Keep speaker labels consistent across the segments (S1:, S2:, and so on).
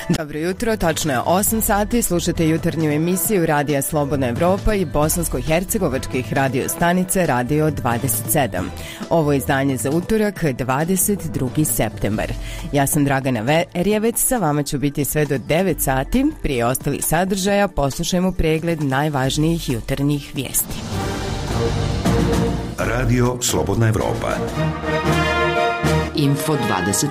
S1: Dobro jutro, tačno je 8 sati, slušate jutarnju emisiju Radija Slobodna Evropa i bosansko-hercegovačkih radio stanice Radio 27. Ovo je izdanje za utorak, 22. septembar. Ja sam Dragana Verjevec, sa vama ću biti sve do 9 sati. Prije ostalih sadržaja poslušajmo pregled najvažnijih jutarnjih vijesti.
S2: Radio Slobodna Evropa.
S3: Info 27.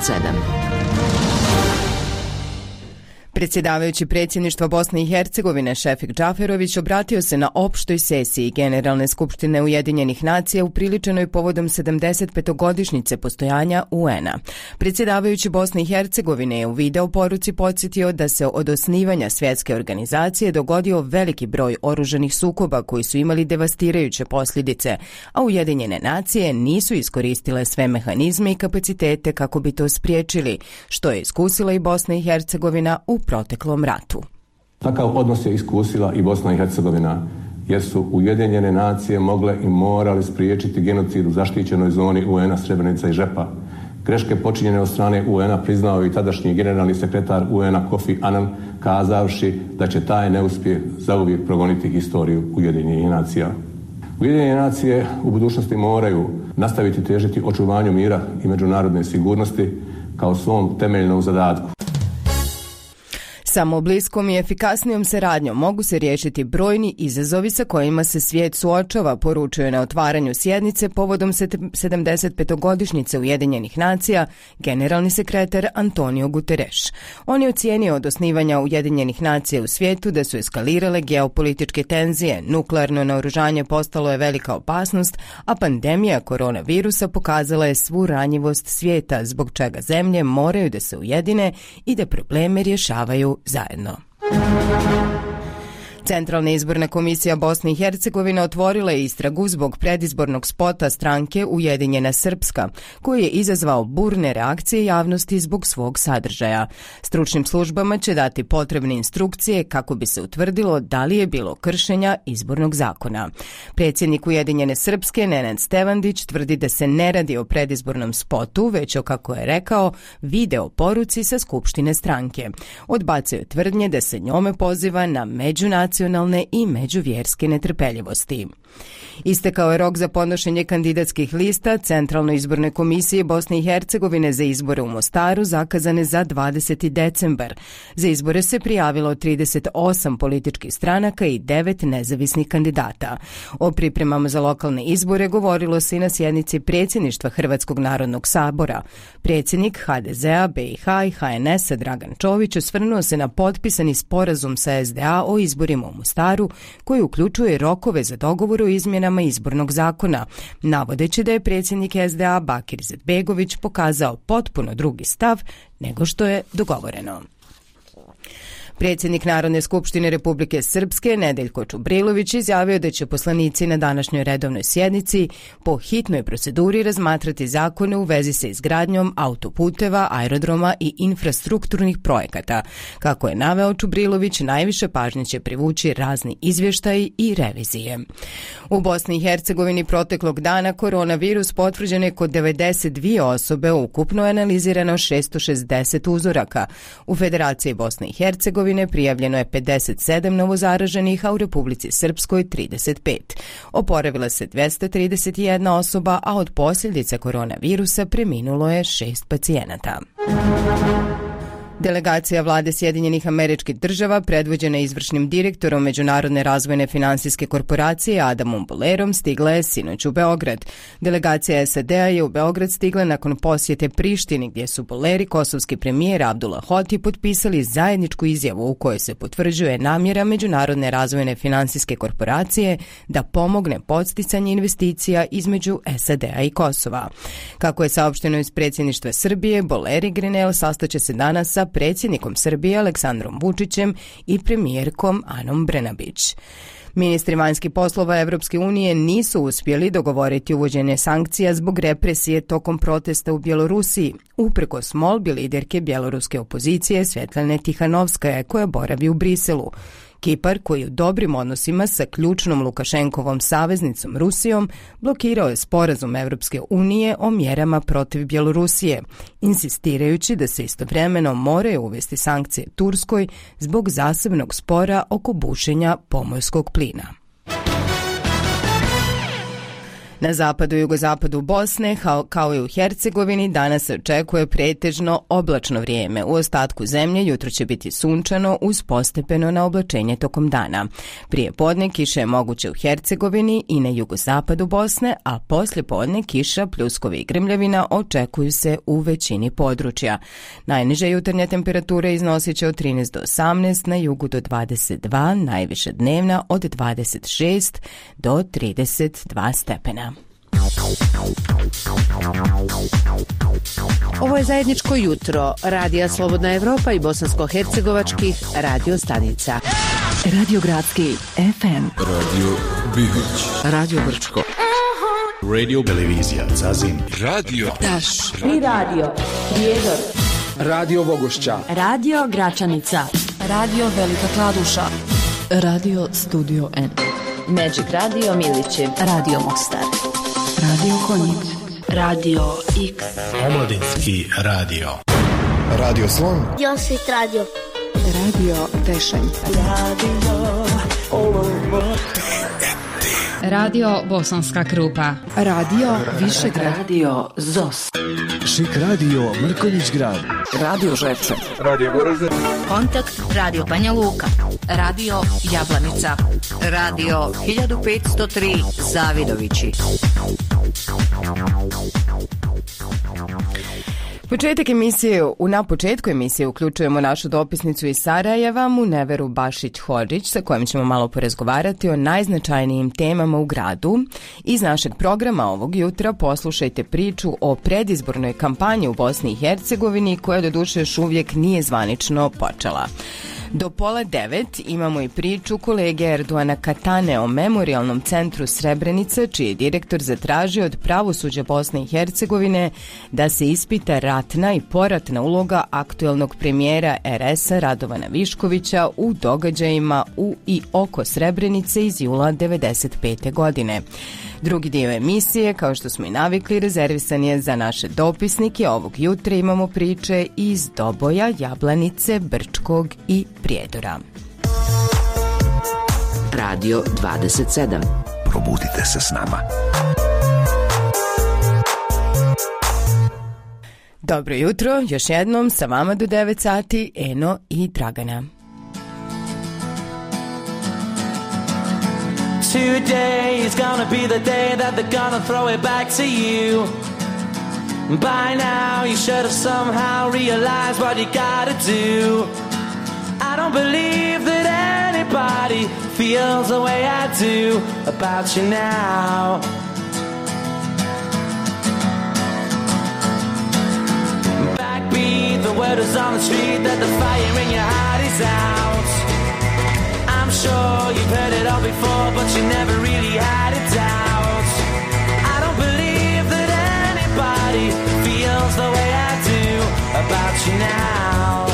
S1: Predsjedavajući predsjedništva Bosne i Hercegovine Šefik Džaferović obratio se na opštoj sesiji Generalne skupštine Ujedinjenih nacija upriličenoj povodom 75-godišnjice postojanja UN-a. Predsjedavajući Bosne i Hercegovine je u video poruci podsjetio da se od osnivanja svjetske organizacije dogodio veliki broj oružanih sukoba koji su imali devastirajuće posljedice, a Ujedinjene nacije nisu iskoristile sve mehanizme i kapacitete kako bi to spriječili, što je iskusila i Bosna i Hercegovina u proteklom ratu.
S4: Takav odnos je iskusila i Bosna i Hercegovina, jer su Ujedinjene nacije mogle i morali spriječiti genocid u zaštićenoj zoni UN-a Srebrenica i Žepa. Greške počinjene od strane UN-a priznao i tadašnji generalni sekretar UN-a Kofi Annan, kazavši da će taj neuspjeh zauvijek progoniti historiju Ujedinjenih nacija. Ujedinjene nacije u budućnosti moraju nastaviti težiti očuvanju mira i međunarodne sigurnosti kao svom temeljnom zadatku.
S1: Samo bliskom i efikasnijom saradnjom mogu se riješiti brojni izazovi sa kojima se svijet suočava, poručuje na otvaranju sjednice povodom 75-godišnjice Ujedinjenih nacija generalni sekretar Antonio Guterres. On je ocijenio od osnivanja Ujedinjenih nacija u svijetu da su eskalirale geopolitičke tenzije, nuklearno naoružanje postalo je velika opasnost, a pandemija koronavirusa pokazala je svu ranjivost svijeta, zbog čega zemlje moraju da se ujedine i da probleme rješavaju zajedno. Centralna izborna komisija Bosne i Hercegovine otvorila je istragu zbog predizbornog spota stranke Ujedinjena Srpska, koji je izazvao burne reakcije javnosti zbog svog sadržaja. Stručnim službama će dati potrebne instrukcije kako bi se utvrdilo da li je bilo kršenja izbornog zakona. Predsjednik Ujedinjene Srpske Nenad Stevandić tvrdi da se ne radi o predizbornom spotu, već o, kako je rekao, video poruci sa skupštine stranke. Odbacio je tvrdnje da se njome poziva na međunacionalne i međuvjerske netrpeljivosti. Istekao je rok za podnošenje kandidatskih lista Centralnoj izbornoj komisiji Bosne i Hercegovine za izbore u Mostaru zakazane za 20. decembar. Za izbore se prijavilo 38 političkih stranaka i 9 nezavisnih kandidata. O pripremama za lokalne izbore govorilo se i na sjednici predsjedništva Hrvatskog narodnog sabora. Predsjednik HDZ-a, BiH i HNS-a Dragan Čović osvrnuo se na potpisani sporazum sa SDA o izborima u Mostaru, koji uključuje rokove za dogovor o izmjenama izbornog zakona, navodeći da je predsjednik SDA Bakir Izetbegović pokazao potpuno drugi stav nego što je dogovoreno. Predsjednik Narodne skupštine Republike Srpske Nedeljko Čubrilović izjavio da će poslanici na današnjoj redovnoj sjednici po hitnoj proceduri razmatrati zakone u vezi sa izgradnjom autoputeva, aerodroma i infrastrukturnih projekata. Kako je naveo Čubrilović, najviše pažnje će privući razni izvještaji i revizije. U Bosni i Hercegovini proteklog dana koronavirus potvrđen je kod 92 osobe, ukupno je analizirano 660 uzoraka. U Federaciji Bosne i Hercegovine prijavljeno je 57 novozaraženih, a u Republici Srpskoj 35. Oporavila se 231 osoba, a od posljedica koronavirusa preminulo je 6 pacijenata. Delegacija vlade Sjedinjenih Američkih Država, predvođena izvršnim direktorom Međunarodne razvojne finansijske korporacije Adamom Bolerom, stigla je sinoć u Beograd. Delegacija SAD-a je u Beograd stigla nakon posjete Prištini, gdje su Boler i kosovski premijer Abdullah Hoti potpisali zajedničku izjavu u kojoj se potvrđuje namjera Međunarodne razvojne finansijske korporacije da pomogne podsticanje investicija između SAD-a i Kosova. Kako je saopšteno iz predsjedništva Srbije, Boler i Grenell sastaće se danas sa predsjednikom Srbije Aleksandrom Vučićem i premijerkom Anom Brnabić. Ministri vanjskih poslova Evropske unije nisu uspjeli dogovoriti uvođenje sankcija zbog represije tokom protesta u Bjelorusiji, uprkos molbi liderke bjeloruske opozicije Svetlane Tihanovskaje, koja boravi u Briselu. Kipar, koji je u dobrim odnosima sa ključnom Lukašenkovom saveznicom Rusijom, blokirao je sporazum Evropske unije o mjerama protiv Bjelorusije, insistirajući da se istovremeno moraju uvesti sankcije Turskoj zbog zasebnog spora oko bušenja pomorskog plina. Na zapadu i jugozapadu Bosne, kao i u Hercegovini, danas se očekuje pretežno oblačno vrijeme. U ostatku zemlje jutro će biti sunčano uz postepeno naoblačenje tokom dana. Prije podne kiša je moguće u Hercegovini i na jugozapadu Bosne, a poslije podne kiša, pljuskovi i grmljavina očekuju se u većini područja. Najniže jutarnje temperature iznosit će od 13 do 18, na jugu do 22, najviše dnevna od 26 do 32 stepena.
S3: Ovo je zajedničko jutro Radija Slobodna Evropa i bosansko-hercegovačkih radio stanica.
S5: Radio Gradski FM,
S6: Radio Bihoć,
S5: Radio Brčko,
S6: Radio Televizija Zazin, Radio
S5: Taš,
S7: i Radio Prijedor,
S8: Radio Vogošća,
S7: Radio Gračanica, Radio Velika Kladuša,
S5: Radio Studio N,
S7: Magic Radio Milići, Radio Mostar,
S5: Radio Konjic,
S7: Radio X,
S6: Omladinski radio,
S8: Radio Slon,
S9: Josit Radio,
S5: Radio Tešanj,
S10: Radio Bosanska Krupa,
S5: Radio Višegrad,
S7: Radio Zos,
S8: Šik Radio Mrkonjić Grad,
S5: Radio Žepče,
S8: Radio Goražde,
S11: Kontakt Radio Banja Luka, Radio Jablanica, Radio 1503 Zavidovići.
S1: Na početku emisije uključujemo našu dopisnicu iz Sarajeva, Muneveru Bašić-Hodžić, sa kojim ćemo malo porazgovarati o najznačajnijim temama u gradu. Iz našeg programa ovog jutra poslušajte priču o predizbornoj kampanji u Bosni i Hercegovini, koja doduše još uvijek nije zvanično počela. Do 8:30 imamo i priču kolege Erdoana Katane o memorialnom centru Srebrenica, čiji je direktor zatražio od pravosuđa Bosne i Hercegovine da se ispita ratna i poratna uloga aktuelnog premijera RS-a Radovana Viškovića u događajima u i oko Srebrenice iz jula 1995. godine. Drugi dio emisije, kao što smo i navikli, rezervisan je za naše dopisnike. Ovog jutra imamo priče iz Doboja, Jablanice, Brčkog i Prijedora.
S3: Radio 27.
S2: Probudite se s nama.
S1: Dobro jutro, još jednom sa vama do 9 sati, Eno i Dragana.
S12: Today is gonna be the day that they're gonna throw it back to you. By now you should have somehow realized what you gotta do. I don't believe that anybody feels the way I do about you now. Backbeat, the word is on the street that the fire in your heart is out. I'm sure you've heard it all before, but you never really had a doubt. I don't believe that anybody feels the way I do about you now.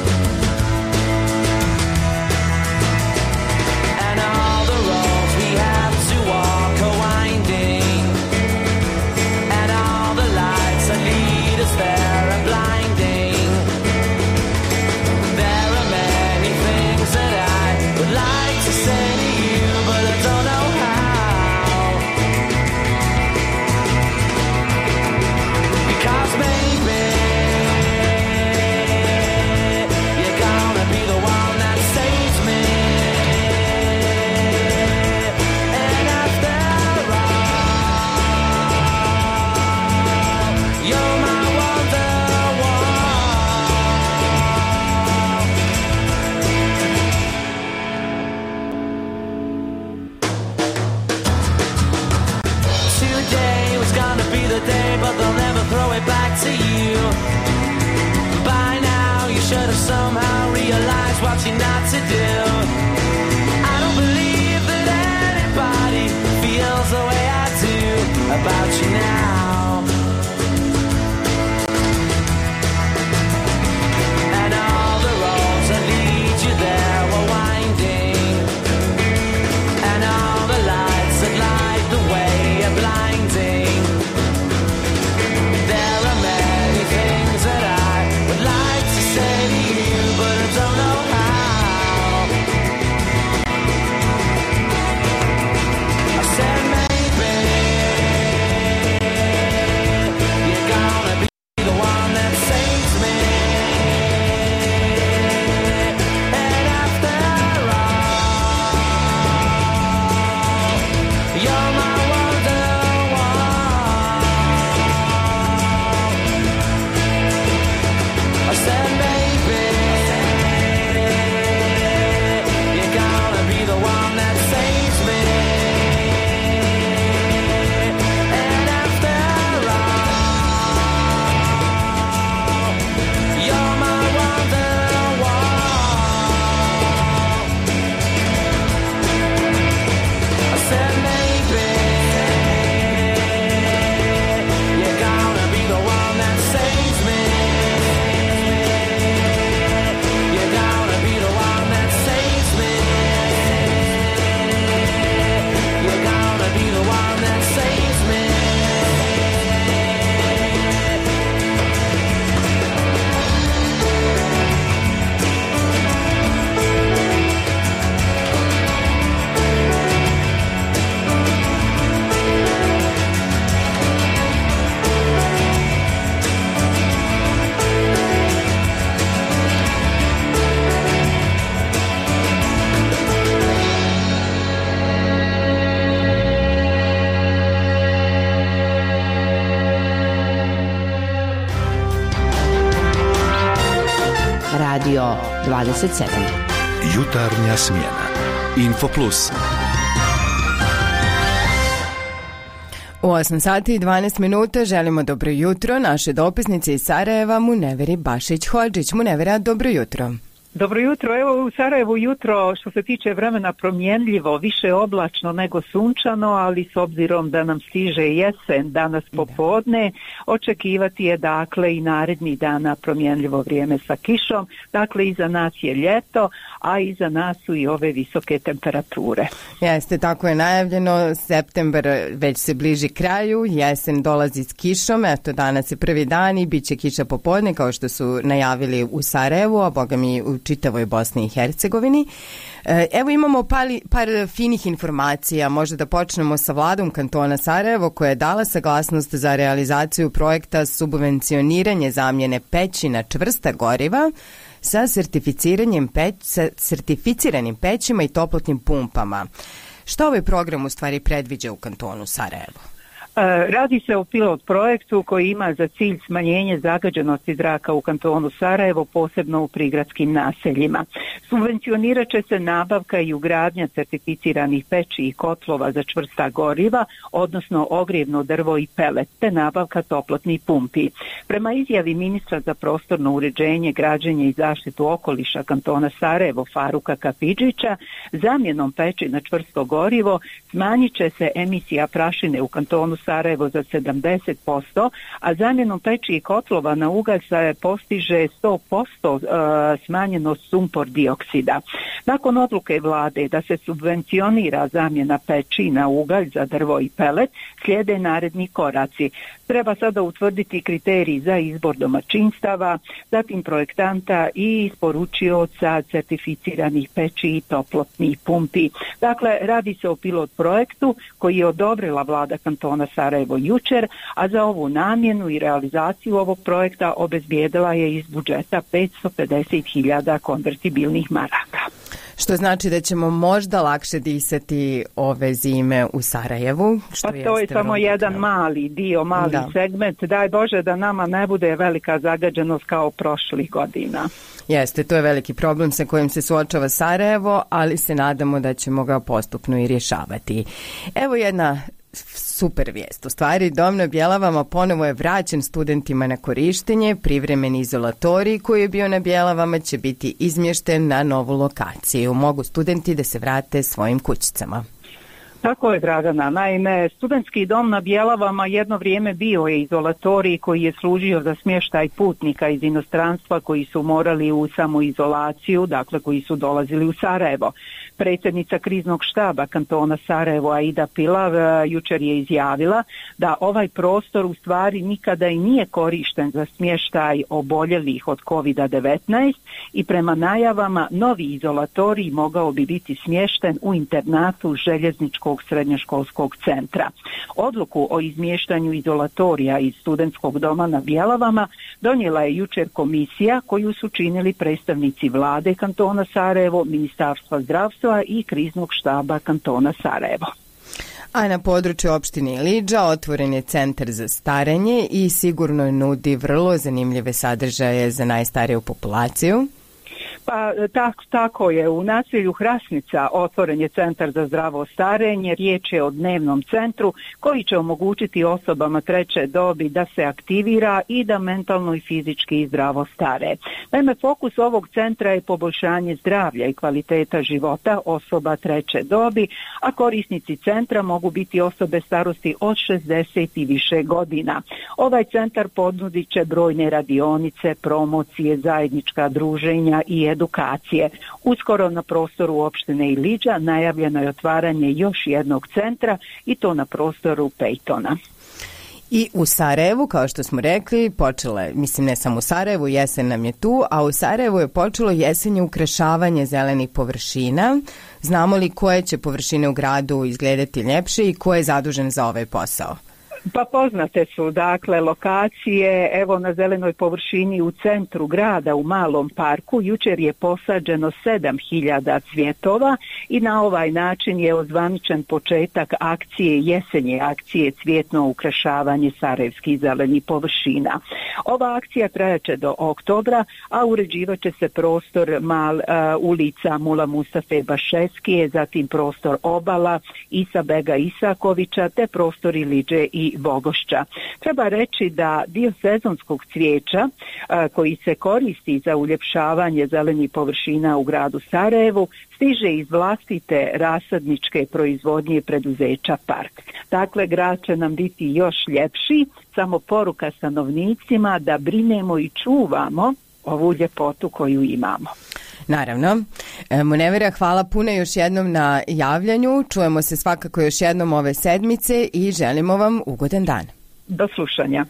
S12: And all the roads we have to walk are winding, and all the lights that lead us there are blinding. There are many things that I would like to say to you, but I don't know how. Because maybe you're gonna be the one that saves me. And after all, you're my wonderwall. Today was gonna be the day, but they'll never throw it back to you. By now you should have somehow realized what you're not to do. I don't believe that anybody feels the way I do about you now. And all the roads that lead you there were winding,
S3: Radio 27.
S2: Jutarnja smjena. Info Plus.
S1: U 8 sati i 12 minuta želimo dobro jutro naše dopisnice iz Sarajeva Muneveri Bašić-Hodžić. Munevera, dobro jutro.
S9: Dobro jutro, evo u Sarajevu jutro što se tiče vremena promjenljivo, više oblačno nego sunčano, ali s obzirom da nam stiže jesen danas popodne, očekivati je dakle i narednih dana promjenljivo vrijeme sa kišom, dakle iza nas je ljeto, a iza nas su i ove visoke temperature.
S1: Jeste, tako je najavljeno, septembar već se bliži kraju, jesen dolazi s kišom, eto danas je prvi dan i bit će kiša popodne kao što su najavili u Sarajevu, a boga mi u čitavoj Bosni i Hercegovini. Evo imamo par finih informacija, možda da počnemo sa vladom kantona Sarajevo koja je dala saglasnost za realizaciju projekta subvencioniranje zamjene peći na čvrsta goriva sa certificiranim pećima i toplotnim pumpama. Što ovaj program u stvari predviđa u kantonu Sarajevo?
S9: Radi se o pilot projektu koji ima za cilj smanjenje zagađenosti zraka u kantonu Sarajevo, posebno u prigradskim naseljima. Subvencionirat će se nabavka i ugradnja certificiranih peći i kotlova za čvrsta goriva, odnosno ogrijevno drvo i pelet, te nabavka toplotnih pumpi. Prema izjavi ministra za prostorno uređenje, građenje i zaštitu okoliša kantona Sarajevo Faruka Kapidžića, zamjenom peći na čvrsto gorivo smanjit će se emisija prašine u kantonu Sarajevo za 70%, a zamjenom peći i kotlova na ugalj se postiže 100% smanjenost sumpor dioksida. Nakon odluke vlade da se subvencionira zamjena peći na ugalj za drvo i pelet, slijede naredni koraci. Treba sada utvrditi kriterij za izbor domaćinstava, zatim projektanta i isporučioca certificiranih peći i toplotnih pumpi. Dakle, radi se o pilot projektu koji je odobrila vlada kantona Sarajevo jučer, a za ovu namjenu i realizaciju ovog projekta obezbijedila je iz budžeta 550.000 konvertibilnih maraka.
S1: Što znači da ćemo možda lakše disati ove zime u Sarajevu.
S9: Pa to je samo jedan mali dio, mali segment. Daj Bože da nama ne bude velika zagađenost kao prošlih godina.
S1: Jeste, to je veliki problem sa kojim se suočava Sarajevo, ali se nadamo da ćemo ga postupno i rješavati. Evo jedna super vijest. U stvari, dom na Bjelavama ponovo je vraćen studentima na korištenje. Privremeni izolatorij koji je bio na Bjelavama će biti izmješten na novu lokaciju. Mogu studenti da se vrate svojim kućicama.
S9: Tako je, Dragana. Naime, studentski dom na Bjelavama jedno vrijeme bio je izolatorij koji je služio za smještaj putnika iz inostranstva koji su morali u samoizolaciju, dakle koji su dolazili u Sarajevo. Predsjednica kriznog štaba kantona Sarajevo Aida Pilav jučer je izjavila da ovaj prostor u stvari nikada i nije korišten za smještaj oboljelih od COVID-19 i prema najavama novi izolatorij mogao bi biti smješten u internatu željezničkog srednjoškolskog centra. Odluku o izmještanju izolatorija iz studentskog doma na Bjelavama donijela je jučer komisija koju su činili predstavnici vlade kantona Sarajevo, Ministarstva zdravstva i kriznog štaba kantona Sarajevo.
S1: A na području opštine Ilidža otvoren je centar za starenje i sigurno nudi vrlo zanimljive sadržaje za najstariju populaciju.
S9: Pa tako je. U naselju Hrasnica otvoren je centar za zdravo starenje. Riječ je o dnevnom centru koji će omogućiti osobama treće dobi da se aktivira i da mentalno i fizički zdravo stare. Naime, fokus ovog centra je poboljšanje zdravlja i kvaliteta života osoba treće dobi, a korisnici centra mogu biti osobe starosti od 60 i više godina. Ovaj centar ponudit će brojne radionice, promocije, zajednička druženja i edukacije. Uskoro na prostoru opštine Ilidža najavljeno je otvaranje još jednog centra i to na prostoru Pejtona.
S1: I u Sarajevu, kao što smo rekli, počela je, mislim ne samo u Sarajevu, jesen nam je tu, a u Sarajevu je počelo jesenje ukrašavanje zelenih površina. Znamo li koje će površine u gradu izgledati ljepše i ko je zadužen za ovaj posao?
S9: Pa poznate su, dakle, lokacije, evo na zelenoj površini u centru grada u Malom parku jučer je posađeno 7000 cvjetova i na ovaj način je ozvaničen početak akcije, jesenje akcije Cvjetno ukrašavanje sarajevskih zelenih površina. Ova akcija trajaće do oktobra, a uređivat će se prostor ulica Mula Mustafe Bašeskije, zatim prostor Obala, Isa Bega Isakovića te prostor Iliđe i Bogošća. Treba reći da dio sezonskog cvijeća koji se koristi za uljepšavanje zelenih površina u gradu Sarajevu stiže iz vlastite rasadničke proizvodnje preduzeća Park. Dakle, grad će nam biti još ljepši, samo poruka stanovnicima da brinemo i čuvamo ovu ljepotu koju imamo.
S1: Naravno. Munevera, hvala puno još jednom na javljanju. Čujemo se svakako još jednom ove sedmice i želimo vam ugodan dan.
S9: Do slušanja.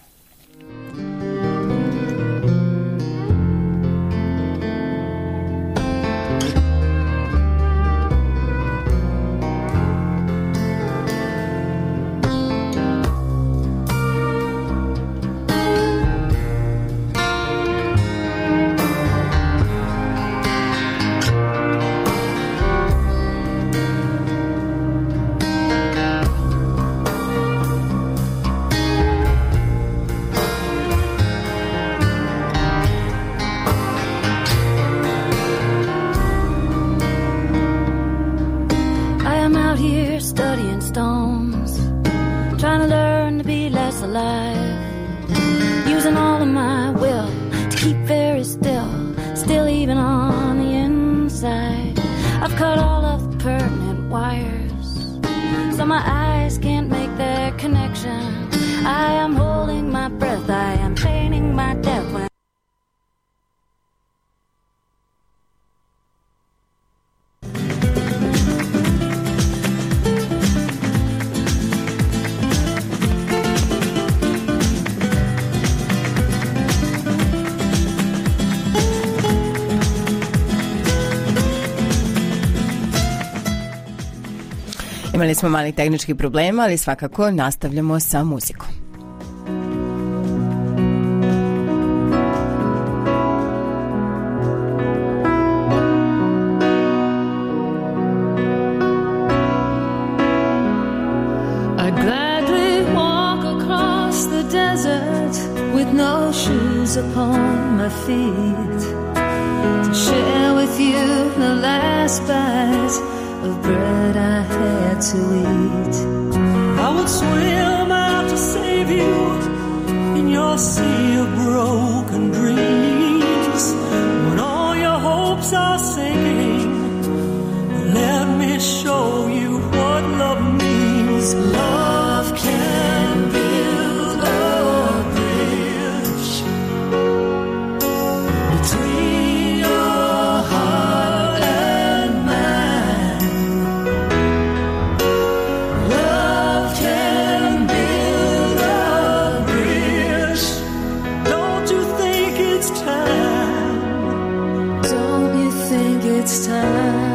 S1: Imali smo malih tehničkih problema, ali svakako nastavljamo sa muzikom.
S13: I'd gladly walk across the desert with no shoes upon my feet to share with you the last bite of bread I had to eat. I would swim out to save you in your sea of broken dreams. When all your hopes are sinking, let me show you what love means. Love can build a bridge between your heart and mine. Love can build a bridge. Don't you think it's time? Don't you think it's time?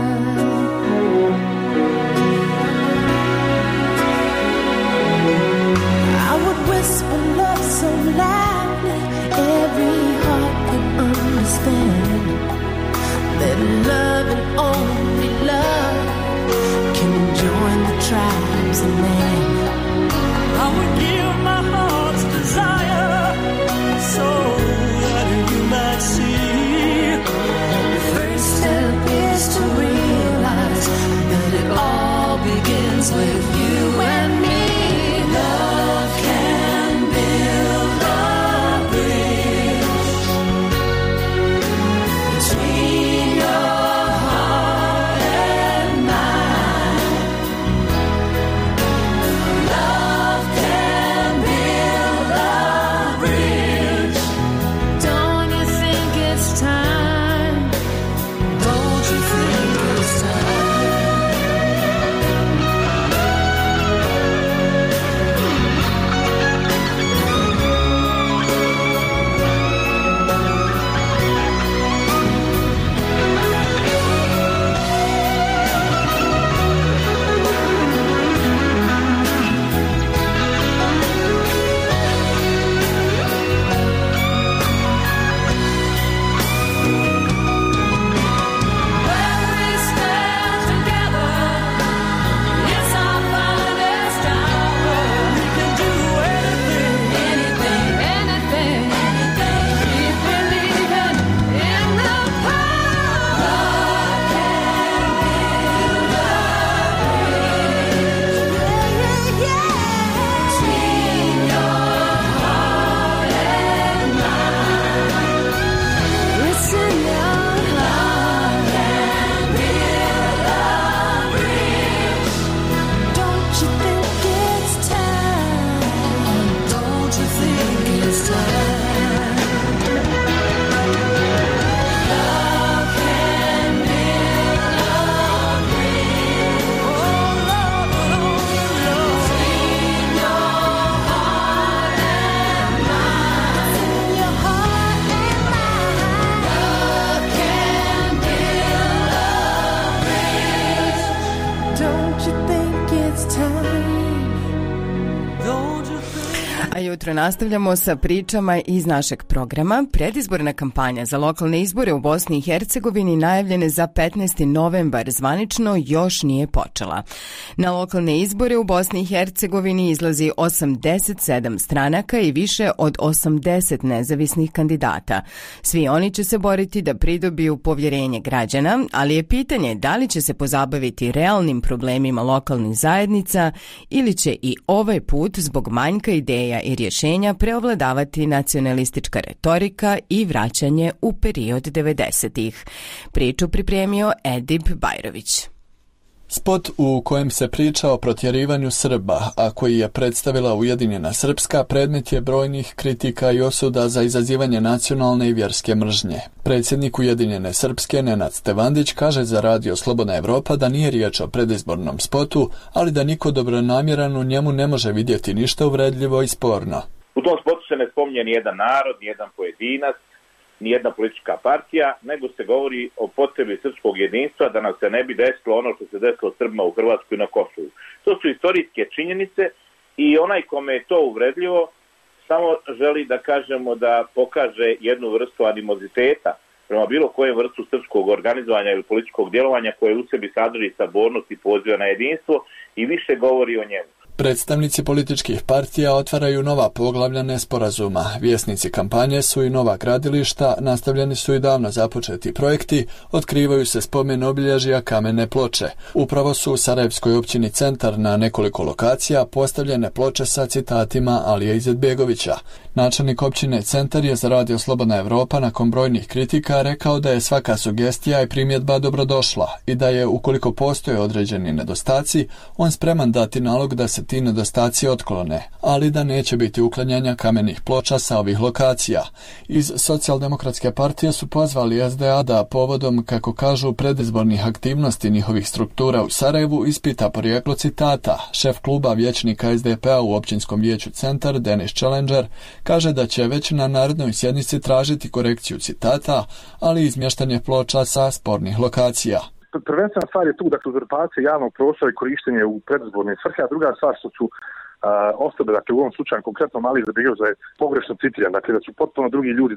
S13: Whisper love so loudly every heart can understand that love and only love can join the tribes of man. I would give my heart's desire so that you might see. The first step is to
S1: jutro. Nastavljamo sa pričama iz našeg programa. Predizborna kampanja za lokalne izbore u Bosni i Hercegovini najavljene za 15. novembar zvanično još nije počela. Na lokalne izbore u Bosni i Hercegovini izlazi 87 stranaka i više od 80 nezavisnih kandidata. Svi oni će se boriti da pridobiju povjerenje građana, ali je pitanje da li će se pozabaviti realnim problemima lokalnih zajednica ili će i ovaj put zbog manjka ideja i rješenja preovladavati nacionalistička retorika i vraćanje u period 90-ih. Priču pripremio Edip Bajrović.
S14: Spot u kojem se priča o protjerivanju Srba, a koji je predstavila Ujedinjena Srpska, predmet je brojnih kritika i osuda za izazivanje nacionalne i vjerske mržnje. Predsjednik Ujedinjene Srpske Nenad Stevandić kaže za Radio Slobodna Evropa da nije riječ o predizbornom spotu, ali da niko dobronamjeran u njemu ne može vidjeti ništa uvredljivo i sporno.
S15: U tom spotu se ne spominje ni jedan narod, ni jedan pojedinac, ni jedna politička partija, nego se govori o potrebi srpskog jedinstva da nam se ne bi desilo ono što se desilo Srbima u Hrvatskoj i na Kosovu. To su istorijske činjenice i onaj kome je to uvredljivo samo želi da kažemo da pokaže jednu vrstu animoziteta prema bilo kojem vrstu srpskog organizovanja ili političkog djelovanja koje u sebi sadrži sabornost i poziva na jedinstvo i više govori o njemu.
S14: Predstavnici političkih partija otvaraju nova poglavlja nesporazuma. Vjesnici kampanje su i nova gradilišta, nastavljeni su i davno započeti projekti, otkrivaju se spomen obilježja kamene ploče. Upravo su u Sarajevskoj općini Centar na nekoliko lokacija postavljene ploče sa citatima Alija Izetbegovića. Načelnik općine Centar je za Radio Slobodna Evropa nakon brojnih kritika rekao da je svaka sugestija i primjedba dobrodošla i da je, ukoliko postoje određeni nedostaci, on spreman dati nalog da se ti nedostaci otklone, ali da neće biti uklanjanja kamenih ploča sa ovih lokacija. Iz Socijaldemokratske partije su pozvali SDA da povodom, kako kažu, predizbornih aktivnosti njihovih struktura u Sarajevu ispita porijeklo citata. Šef kluba vijećnika SDP-a u općinskom vijeću Centar, Denis Challenger, kaže da će već na narednoj sjednici tražiti korekciju citata, ali i izmještanje ploča sa spornih lokacija.
S16: Prvenstvena stvar je tu da uzurpacija javnog prostora i korištenje u predizborne svrhe, a druga stvar što su osobe, dakle u ovom slučaju konkretno Mali Izetbegović je pogrešno citiran, dakle da su potpuno drugi ljudi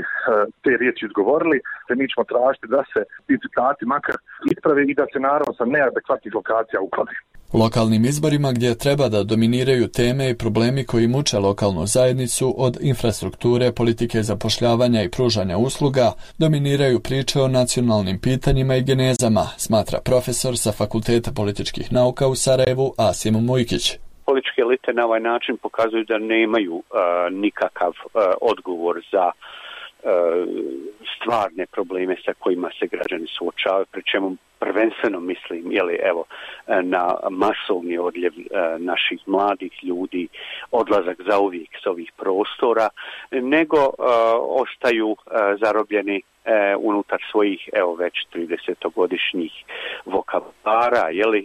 S16: te riječi izgovorili, te mi ćemo tražiti da se ti citati makar isprave i da se naravno sa neadekvatnih lokacija uklade.
S14: Lokalnim izborima gdje treba da dominiraju teme i problemi koji muče lokalnu zajednicu od infrastrukture, politike zapošljavanja i pružanja usluga, dominiraju priče o nacionalnim pitanjima i genezama, smatra profesor sa Fakulteta političkih nauka u Sarajevu Asim Mujkić.
S17: Političke elite na ovaj način pokazuju da nemaju nikakav odgovor za stvarne probleme sa kojima se građani suočavaju, pri čemu prvenstveno mislim na masovni odljev naših mladih ljudi, odlazak zauvijek s ovih prostora, nego ostaju zarobljeni unutar svojih već 30-godišnjih vokabulара,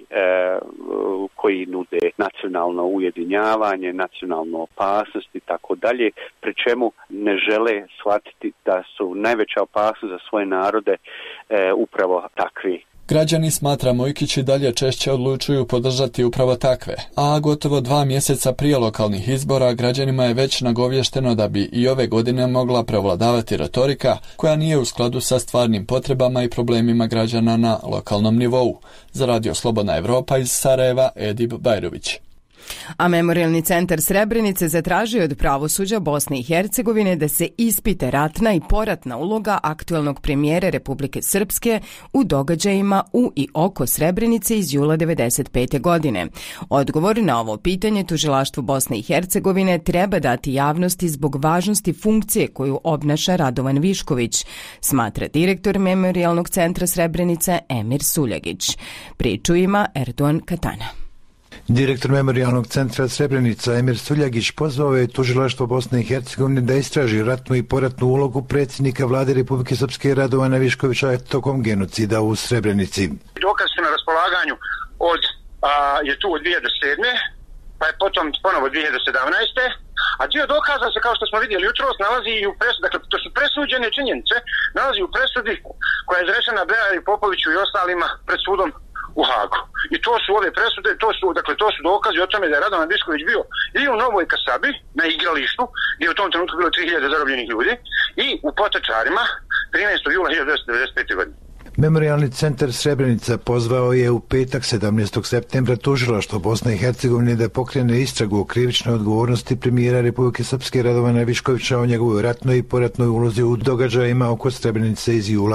S17: koji nude nacionalno ujedinjavanje, nacionalnu opasnost i tako dalje, pri čemu ne žele shvatiti da su najveća opasnost za svoje narode upravo takvi.
S14: Građani, smatra Mojkić, i dalje češće odlučuju podržati upravo takve, a gotovo 2 mjeseca prije lokalnih izbora građanima je već nagovješteno da bi i ove godine mogla prevladavati retorika koja nije u skladu sa stvarnim potrebama i problemima građana na lokalnom nivou. Za Radio Slobodna Evropa iz Sarajeva, Edip Bajrović.
S1: A Memorijalni centar Srebrenice zatražio od pravosuđa Bosne i Hercegovine da se ispite ratna i poratna uloga aktuelnog premijera Republike Srpske u događajima u i oko Srebrenice iz jula 1995. godine. Odgovor na ovo pitanje tužilaštvo Bosne i Hercegovine treba dati javnosti zbog važnosti funkcije koju obnaša Radovan Višković, smatra direktor Memorijalnog centra Srebrenica Emir Suljagić. Priču ima Erdogan Katana.
S18: Direktor Memorijalnog centra Srebrenica Emir Suljagić pozvao je tužilaštvo Bosne i Hercegovine da istraži ratnu i poratnu ulogu predsjednika vlade Republike Srpske Radovana Viškovića tokom genocida u Srebrenici.
S19: Dokaz su na raspolaganju je tu od 2007. pa je potom ponovo 2017. A dio dokaza se, kao što smo vidjeli jutros, nalazi i u presudi, dakle to su presuđene činjenice, nalazi u presudi koja je izrečena Bejaru Popoviću i ostalima pred sudom u Hagu. I to su ove presude, to su dokazi o tome da je Radovan Višković bio i u Novoj Kasabi na igralištu, gdje je u tom trenutku bilo 3000 zarobljenih ljudi, i u Potočarima 13. jula 1995. godine.
S18: Memorijalni centar Srebrenica pozvao je u petak 17. septembra tužilaštvo Bosne i Hercegovine da pokrene istragu o krivičnoj odgovornosti premijera Republike Srpske Radovana Viškovića o njegovoj ratnoj i poratnoj ulozi u događajima oko Srebrenice iz jula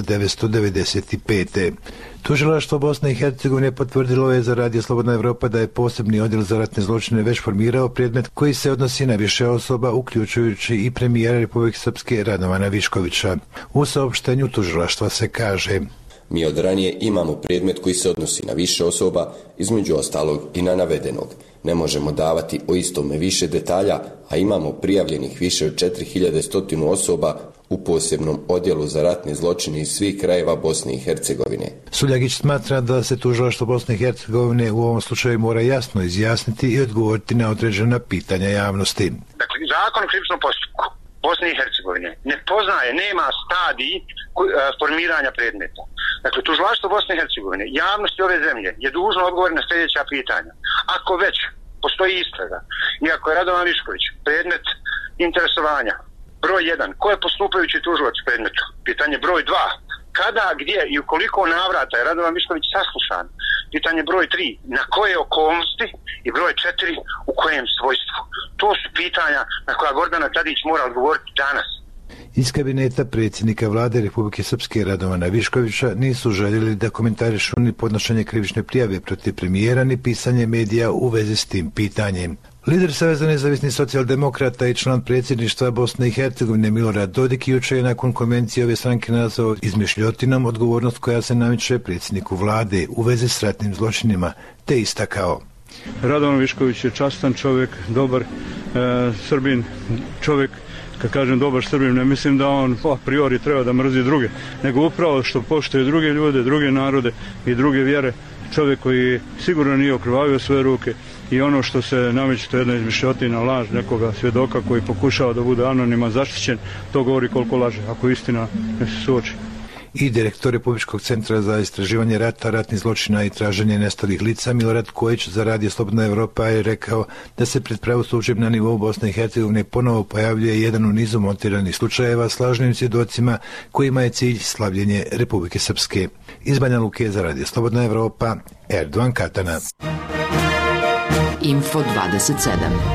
S18: 1995. Tužilaštvo Bosne i Hercegovine potvrdilo je za Radio Slobodna Evropa da je posebni odjel za ratne zločine već formirao predmet koji se odnosi na više osoba, uključujući i premijera Republike Srpske Radovana Viškovića. U saopštenju tužilaštva se kaže:
S20: Mi od ranije imamo predmet koji se odnosi na više osoba, između ostalog i na navedenog. Ne možemo davati o istome više detalja, a imamo prijavljenih više od 4100 osoba u posebnom odjelu za ratne zločine iz svih krajeva Bosne i Hercegovine.
S18: Suljagić smatra da se tužilaštvo Bosne i Hercegovine u ovom slučaju mora jasno izjasniti i odgovoriti na određena pitanja javnosti.
S19: Dakle, zakon o krivičnom postupku Bosne i Hercegovine ne poznaje, nema stadij formiranja predmeta. Dakle, tužilaštvo Bosne i Hercegovine, javnosti ove zemlje je dužno odgovoriti na sljedeća pitanja. Ako već postoji istraga i ako je Radovan Višković predmet interesovanja, broj 1, ko je postupajući tužilac u predmetu? Pitanje broj 2, kada, gdje i u koliko navrata je Radovan Višković saslušan? Pitanje broj 3, na koje okolnosti? I broj 4, u kojem svojstvu? To su pitanja na koja Gordana Tadić mora odgovoriti danas.
S18: Iz kabineta predsjednika vlade Republike Srpske Radovana Viškovića nisu željeli da komentarišu ni podnošenje krivične prijave protiv premijera ni pisanje medija u vezi s tim pitanjem. Lider Saveza nezavisnih socijaldemokrata i član predsjedništva Bosne i Hercegovine Milorad Dodik jučer je nakon konvencije ove stranke nazvao izmišljotinom odgovornost koja se nameće predsjedniku vlade u vezi s ratnim zločinima, te istakao:
S21: Radovan Višković je častan čovjek, dobar Srbin, čovjek. Kad kažem dobar Srbin, ne mislim da on a priori treba da mrzi druge, nego upravo što poštuje druge ljude, druge narode i druge vjere. Čovjek koji sigurno nije okrvavio svoje ruke i ono što se nameće, to je jedna izmišljotina, laž nekoga svjedoka koji pokušava da bude anoniman, zaštićen, to govori koliko laže, ako istina ne se suoči.
S18: I direktor Republičkog centra za istraživanje rata, ratnih zločina i traženje nestalih lica Milorad Kojić za Radio Slobodna Evropa je rekao da se pred pravosuđem na nivou Bosne i Hercegovine ponovo pojavljuje jedan u nizu montiranih slučajeva s lažnim svjedocima kojima je cilj slavljenje Republike Srpske. Iz Banja Luke za Radio Slobodna Evropa, Erdovan Katana.
S3: Info 27.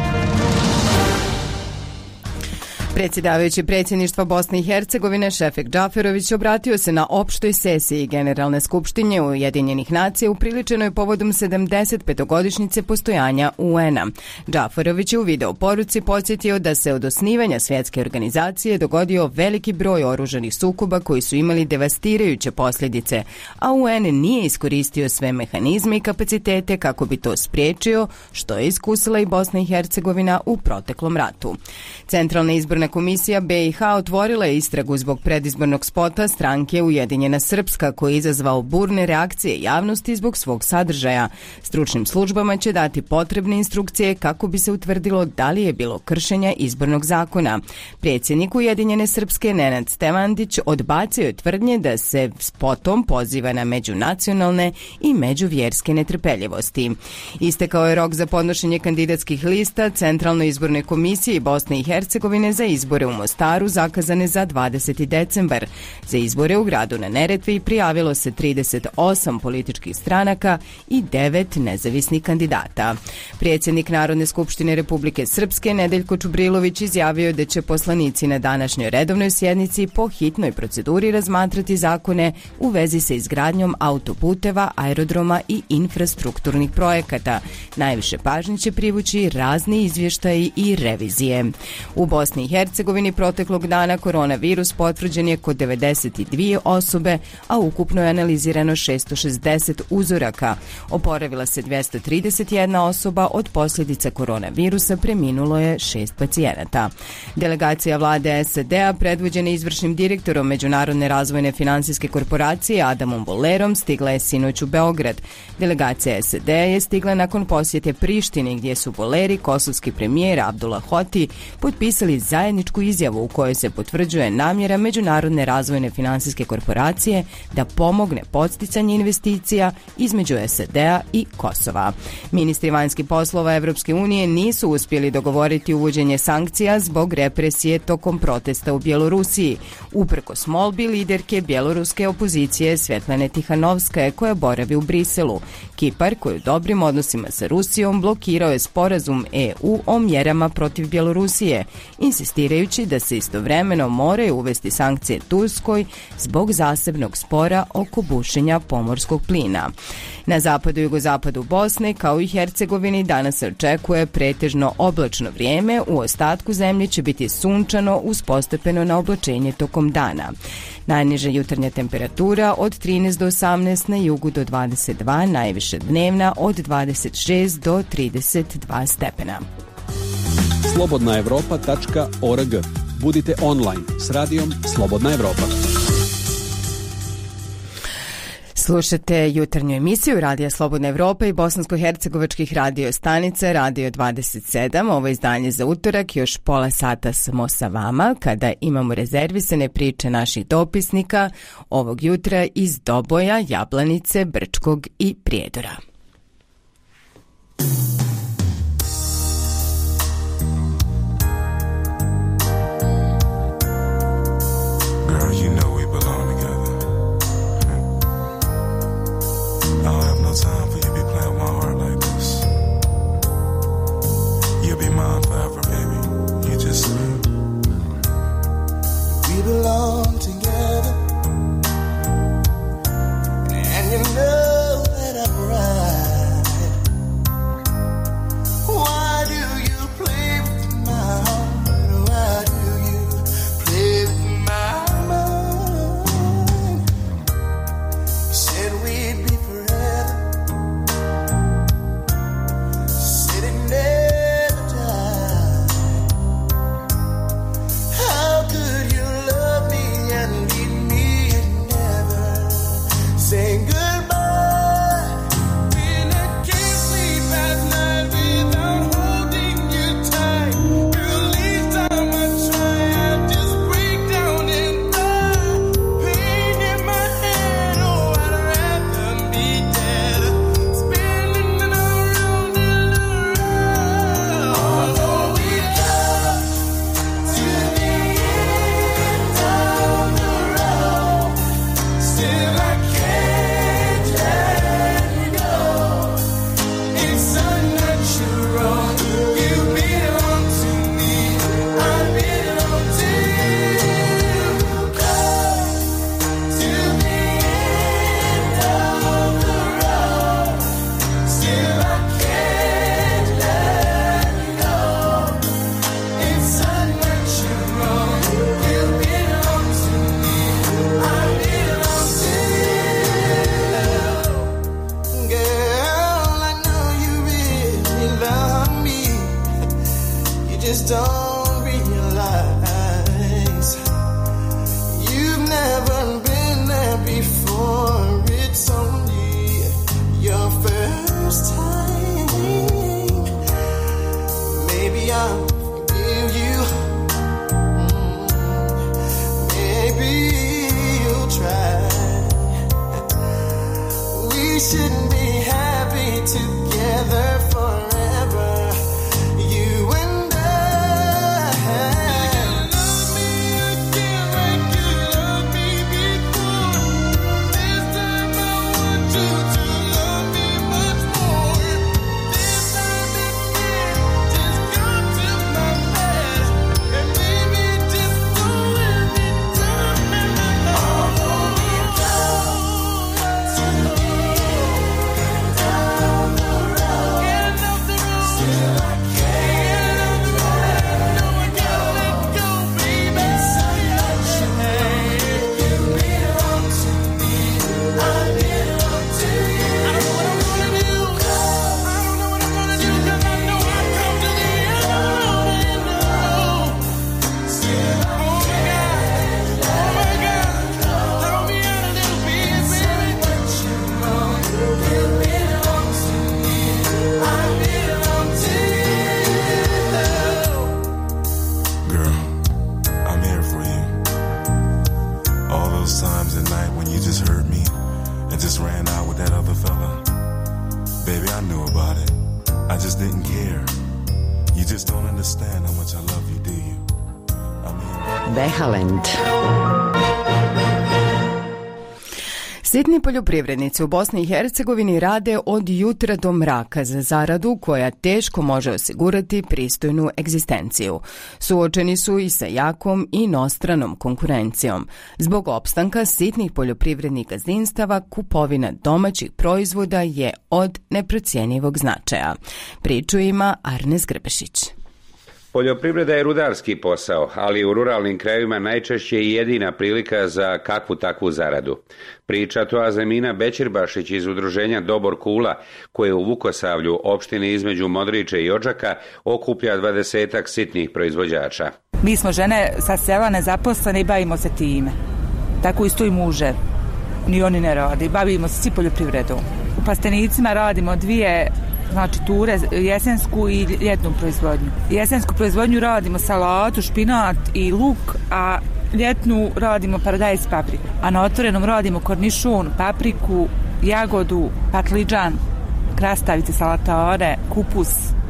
S1: Predsjedavajući predsjedništva Bosne i Hercegovine Šefik Džaferović obratio se na opštoj sesiji Generalne skupštine Ujedinjenih nacija upriličenoj povodom 75-godišnjice postojanja UN-a. Džaferović je u video poruci podsjetio da se od osnivanja svjetske organizacije dogodio veliki broj oružanih sukoba koji su imali devastirajuće posljedice, a UN nije iskoristio sve mehanizme i kapacitete kako bi to spriječio, što je iskusila i Bosna i Hercegovina u proteklom ratu. Centralna izborna komisija BiH otvorila je istragu zbog predizbornog spota stranke Ujedinjena Srpska koji je izazvao burne reakcije javnosti zbog svog sadržaja. Stručnim službama će dati potrebne instrukcije kako bi se utvrdilo da li je bilo kršenja izbornog zakona. Predsjednik Ujedinjene Srpske Nenad Stevandić odbacio je tvrdnje da se spotom poziva na međunacionalne i međuvjerske netrpeljivosti. Istekao je rok za podnošenje kandidatskih lista Centralnoj izbornoj komisiji Bosne i Hercegovine za izbore u Mostaru zakazane za 20. decembar. Za izbore u gradu na Neretvi prijavilo se 38 političkih stranaka i 9 nezavisnih kandidata. Predsjednik Narodne skupštine Republike Srpske Nedeljko Čubrilović izjavio da će poslanici na današnjoj redovnoj sjednici po hitnoj proceduri razmatrati zakone u vezi sa izgradnjom autoputeva, aerodroma i infrastrukturnih projekata. Najviše pažnje će privući razni izvještaji i revizije. U Bosni i Hercegovini proteklog dana koronavirus potvrđen je kod 92 osobe, a ukupno je analizirano 660 uzoraka. Oporavila se 231 osoba, od posljedica koronavirusa preminulo je 6 pacijenata. Delegacija vlade SAD-a predvođena izvršnim direktorom Međunarodne razvojne finansijske korporacije Adamom Bolerom stigla je sinoć u Beograd. Delegacija SAD-a je stigla nakon posjete Prištini gdje su Boleri, kosovski premijer Abdullah Hoti potpisali zajednički zajedničku izjavu u kojoj se potvrđuje namjera Međunarodne razvojne finansijske korporacije da pomogne podsticanje investicija između SAD-a i Kosova. Ministri vanjskih poslova Evropske unije nisu uspjeli dogovoriti uvođenje sankcija zbog represije tokom protesta u Bjelorusiji, uprkos molbi liderke bjeloruske opozicije Svetlane Tihanovskaje koja boravi u Briselu. Kipar, koji u dobrim odnosima sa Rusijom, blokirao je sporazum EU o mjerama protiv Bjelorusije, insistirajući da se istovremeno moraju uvesti sankcije Turskoj zbog zasebnog spora oko bušenja pomorskog plina. Na zapadu i jugozapadu Bosne, kao i Hercegovini, danas se očekuje pretežno oblačno vrijeme, u ostatku zemlje će biti sunčano uz postepeno naoblačenje tokom dana. Najniža jutarnja temperatura od 13 do 18, na jugu do 22, najviše dnevna od 26 do 32 stepena.
S4: slobodnaevropa.org. Budite online s radijom Slobodna Evropa.
S1: Slušate jutarnju emisiju Radija Slobodna Evropa i bosansko-hercegovačkih radio stanice Radio 27. Ovo izdanje za utorak, još pola sata smo sa vama kada imamo rezervisane priče naših dopisnika ovog jutra iz Doboja, Jablanice, Brčkog i Prijedora.
S22: I don't have no time for you to be playing with my heart like this. You'll be mine forever, baby. You just we belong together, and you know that I'm right. Why do you play with my heart? Why do you play with my mind? You said we'd be
S6: I know about it. I just didn't care. You just don't understand how much I love you, do you?
S3: Behalend.
S1: Sitni poljoprivrednici u Bosni i Hercegovini rade od jutra do mraka za zaradu koja teško može osigurati pristojnu egzistenciju. Suočeni su i sa jakom i inostranom konkurencijom. Zbog opstanka sitnih poljoprivrednih gazdinstava kupovina domaćih proizvoda je od neprocjenjivog značaja. Priču ima Arnes Grbešić.
S10: Poljoprivreda je rudarski posao, ali u ruralnim krajevima najčešće i jedina prilika za kakvu takvu zaradu. Priča to Azemina Bećirbašić iz udruženja Dobor Kula, koje u Vukosavlju, opštini između Modriče i Odžaka, okuplja 20-ak sitnih proizvođača.
S23: Mi smo žene sa sela nezaposlene i bavimo se time. Tako isto i muže. Ni oni ne radi. Bavimo se svi poljoprivredom. U plastenicima radimo dvije ture, jesensku i ljetnu proizvodnju. Jesensku proizvodnju radimo salatu, špinat i luk, a ljetnu radimo paradajz i papriku. A na otvorenom radimo kornišun, papriku, jagodu, patliđan, krastavice, salatare, kupus,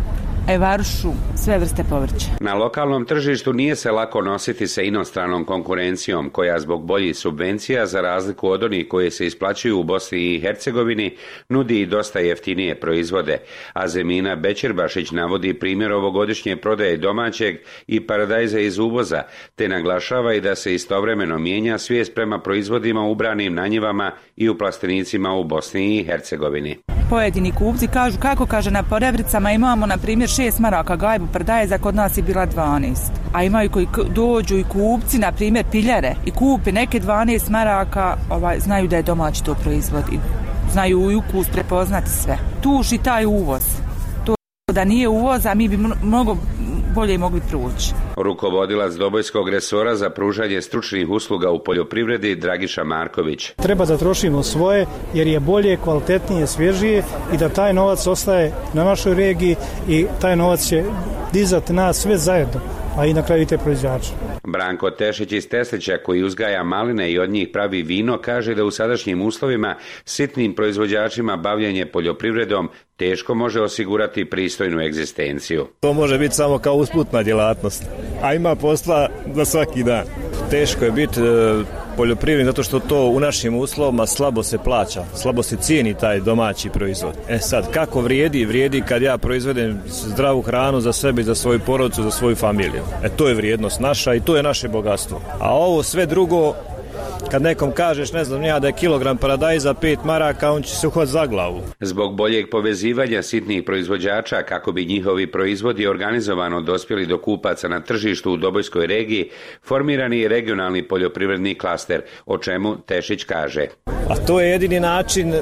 S23: evarušu, sve vrste povrća.
S10: Na lokalnom tržištu nije se lako nositi sa inostranom konkurencijom koja zbog boljih subvencija, za razliku od onih koje se isplaćuju u Bosni i Hercegovini, nudi i dosta jeftinije proizvode. Azemina Bećirbašić navodi primjer ovogodišnje prodaje domaćeg i paradajza iz uvoza, te naglašava i da se istovremeno mijenja svijest prema proizvodima ubranim na njivama i u plastenicima u Bosni i Hercegovini.
S23: Pojedini kupci kažu kako, kaže, na Porevricama imamo na primjer 6 maraka gajbu paradajza, kod nas je bila 12. A imaju koji dođu i kupci, na primjer piljare, i kupi neke 12 maraka, znaju da je domaći to proizvod i znaju i ukus prepoznati sve. Tuš i taj uvoz. To da nije uvoz, a mi bi mnogo bolje mogli proći.
S10: Rukovodilac Dobojskog resora za pružanje stručnih usluga u poljoprivredi Dragiša Marković.
S24: Treba da trošimo svoje jer je bolje, kvalitetnije, svježije i da taj novac ostaje na našoj regiji i taj novac će dizati nas sve zajedno, a i na kraju te proizvođače.
S10: Branko Tešić iz Teslića, koji uzgaja maline i od njih pravi vino, kaže da u sadašnjim uslovima sitnim proizvođačima bavljenje poljoprivredom teško može osigurati pristojnu egzistenciju.
S25: To može biti samo kao usputna djelatnost, a ima posla za svaki dan. Teško je biti poljoprivrednik zato što to u našim uslovima slabo se plaća, slabo se cijeni taj domaći proizvod. Sad, kako vrijedi? Vrijedi kad ja proizvedem zdravu hranu za sebe i za svoju porodicu, za svoju familiju. To je vrijednost naša i to je naše bogatstvo. A ovo sve drugo, kad nekom kažeš, ne znam ja, da je kilogram paradajza 5 maraka, on će se uhvatiti za glavu.
S10: Zbog boljeg povezivanja sitnih proizvođača, kako bi njihovi proizvodi organizovano dospjeli do kupaca na tržištu u Dobojskoj regiji, formiran je regionalni poljoprivredni klaster, o čemu Tešić kaže.
S25: A to je jedini način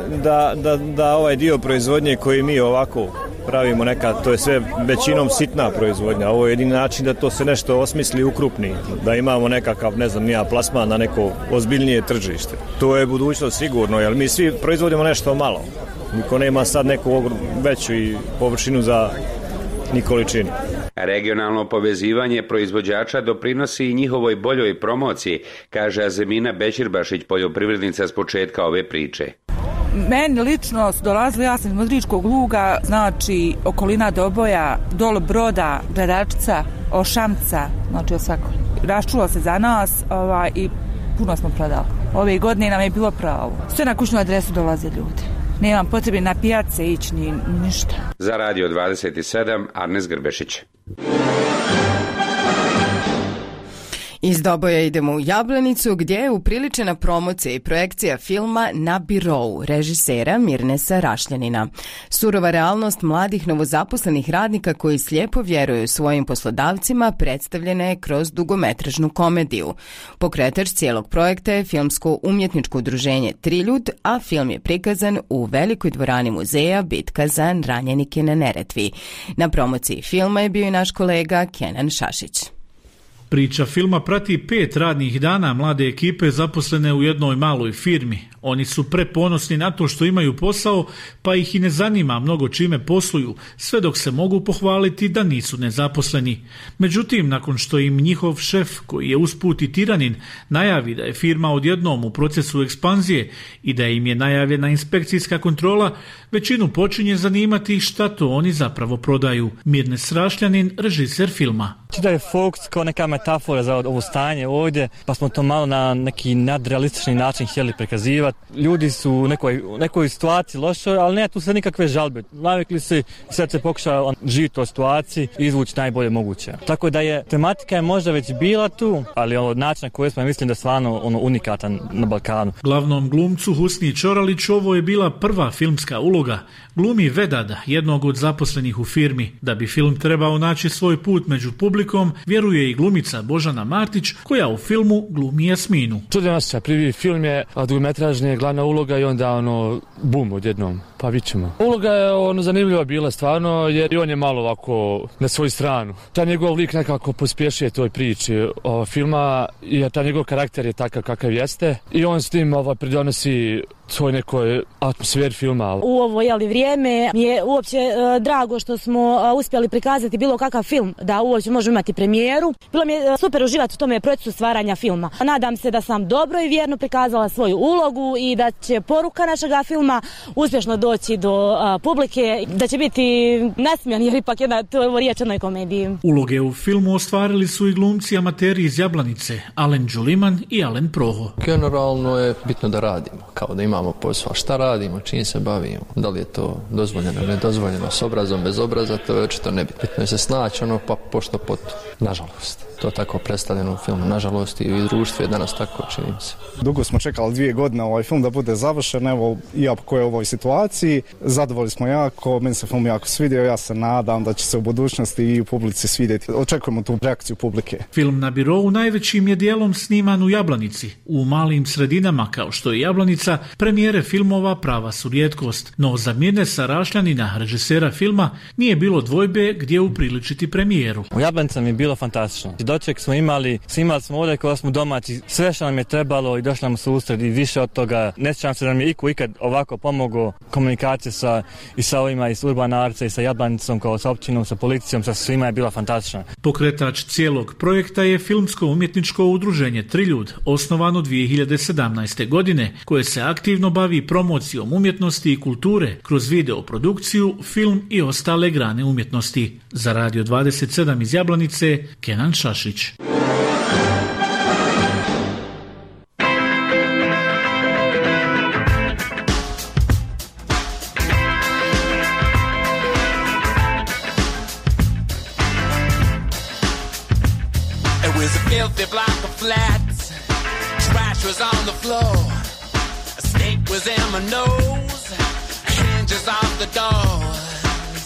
S25: da ovaj dio proizvodnje koji mi ovako pravimo to je sve većinom sitna proizvodnja. Ovo je jedini način da to se nešto osmisli, ukrupni, da imamo nekakav, ne znam, plasman na neko ozbiljnije tržište. To je budućnost sigurno, jer mi svi proizvodimo nešto malo. Niko nema sad neku veću i površinu za ni količinu.
S10: Regionalno povezivanje proizvođača doprinosi i njihovoj boljoj promociji, kaže Azemina Bećirbašić, poljoprivrednica s početka ove priče.
S23: Meni lično su dolazili, ja sam iz Modričkog luga, znači okolina Doboja, dolo Broda, Gledačca, Ošamca, znači o svakoj. Raščulo se za nas i puno smo prodali. Ove godine nam je bilo pravo. Sve na kućnu adresu dolaze ljudi. Nemam potrebe na pijace ići ni ništa.
S10: Za Radio 27, Arnes Grbešić.
S1: Iz Doboja idemo u Jablanicu, gdje je upriličena promocija i projekcija filma Na birou režisera Mirnesa Rašljanina. Surova realnost mladih novozaposlenih radnika koji slijepo vjeruju svojim poslodavcima predstavljena je kroz dugometražnu komediju. Pokretač cijelog projekta je filmsko-umjetničko udruženje Triljud, a film je prikazan u velikoj dvorani muzeja Bitka za ranjenike na Neretvi. Na promociji filma je bio i naš kolega Kenan Šašić.
S26: Priča filma prati 5 radnih dana mlade ekipe zaposlene u jednoj maloj firmi,
S5: Oni su preponosni na to što imaju posao, pa ih i ne zanima mnogo čime posluju, sve dok se mogu pohvaliti da nisu nezaposleni. Međutim, nakon što im njihov šef, koji je usput i tiranin, najavi da je firma odjednom u procesu ekspanzije i da im je najavljena inspekcijska kontrola, većinu počinje zanimati šta to oni zapravo prodaju. Mirne Srašljanin, režiser filma.
S7: Da je Fox kao neka metafora za ovo stanje ovdje, pa smo to malo na neki nadrealistični način htjeli prikazivati. Ljudi su u nekoj situaciji lošoj, ali ne tu se nikakve žalbe. Navikli se i sad se pokuša živjeti u situaciji i izvući najbolje moguće. Tako da je tematika je možda već bila tu, ali od načina koji smo mislim da je stvarno unikatan na Balkanu.
S5: Glavnom glumcu Husni Čoralić ovo je bila prva filmska uloga. Glumi Vedada, jednog od zaposlenih u firmi. Da bi film trebao naći svoj put među publikom, vjeruje i glumica Božana Martić, koja u filmu glumi Jasminu.
S8: Čudan osjećaj, prvi film je dugometražni, glavna uloga i onda bum odjednom, pa vićemo. Uloga je zanimljiva bila stvarno, jer i on je malo ovako na svoju stranu. Ta njegov lik nekako pospješuje toj priči filma i ta njegov karakter je takav kakav jeste i on s tim pridonosi svoj nekoj atmosferi filma.
S11: U ovo vrijeme mi je uopće drago što smo uspjeli prikazati bilo kakav film, da uopće možemo imati premijeru. Bilo mi je super uživati u tome procesu stvaranja filma. Nadam se da sam dobro i vjerno prikazala svoju ulogu i da će poruka našega filma uspješno doći do publike, da će biti nasmijan jer ipak to je riječ o jednoj komediji.
S5: Uloge u filmu ostvarili su i glumci amateri iz Jablanice, Alen Đuliman i Alen Proho.
S12: Generalno je bitno da radimo, kao da imamo posao. Šta radimo, čim se bavimo, da li je to dozvoljeno, nedozvoljeno, s obrazom, bez obraza, to je očito nebitno. Bitno je se snaći, pa pošto pot. Nažalost. To tako predstavljeno u filmu. Nažalost i u društvu je danas tako, čini se.
S26: Dugo smo čekali 2 godine ovaj film da bude završen, evo, iako je u ovoj situaciji. Zadovoljni smo jako, meni se film jako svidio, ja se nadam da će se u budućnosti i u publici svidjeti. Očekujemo tu reakciju publike.
S5: Film na birovu najvećim je dijelom sniman u Jablanici. U malim sredinama, kao što je Jablanica, premijere filmova prava su rijetkost. No za Mirne Sarašljanina, režisera filma, nije bilo dvojbe gdje upriličiti premijeru.
S7: U Jablanica mi je bilo fantastično. Doček smo imali smo ovdje kao smo domaći, sve što nam je trebalo i došli nam su usred i više od toga. Ne sjećam se da nam je ikad ovako pomogao komunikacije sa ovima iz Urbanarca i sa Jablanicom, kao sa općinom, sa policijom, sa svima je bila fantastična.
S5: Pokretač cijelog projekta je Filmsko-umjetničko udruženje Triljud, osnovano 2017. godine, koje se aktivno bavi promocijom umjetnosti i kulture kroz videoprodukciju, film i ostale grane umjetnosti. Za Radio 27 iz Jablanice, Kenan Šašić.
S27: Filthy block of flats, trash was on the floor, a snake was in my nose, hinges off the doors.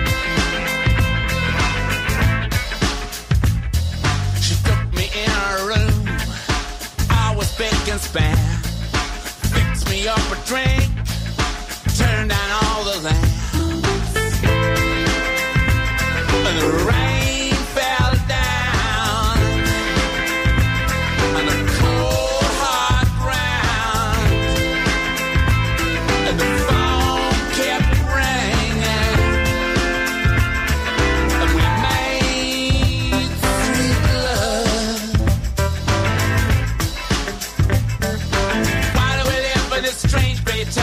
S27: She took me in her room, I was big and span, fixed me up a drink, turned down all the lamps, and the rain fell down. On a cold hard ground, and the phone kept ringing, and we made sweet love. Why do we live in this strange great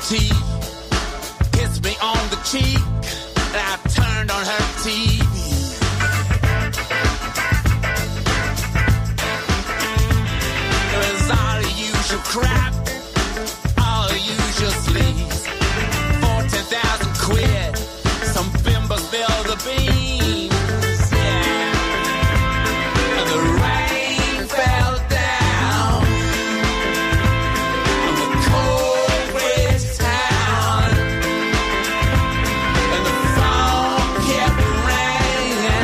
S27: teeth, kissed me on the cheek, and I turned on her TV. It was all the usual crap, all the usual sleaze. 14,000 quid, some bimbos fill the beans, yeah. And the rain fell down on the cold gray town, and the phone kept ringing,